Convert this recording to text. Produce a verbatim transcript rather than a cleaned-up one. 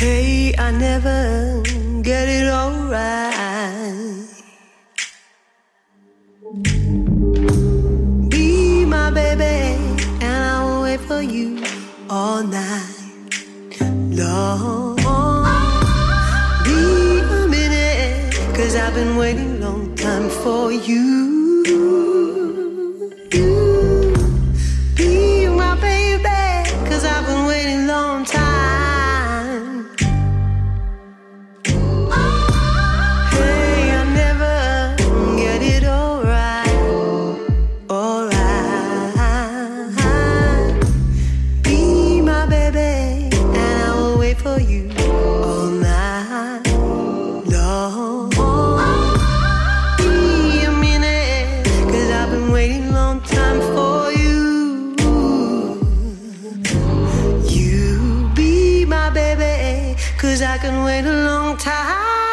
Hey, I never get it all right. Be my baby, and I will wait for you all night long. Be a minute, cause I've been waiting a long time for you. You, be my baby, cause I've been waiting a long time. For you all night long. Be a minute, cause I've been waiting a long time for you. You be my baby, cause I can wait a long time.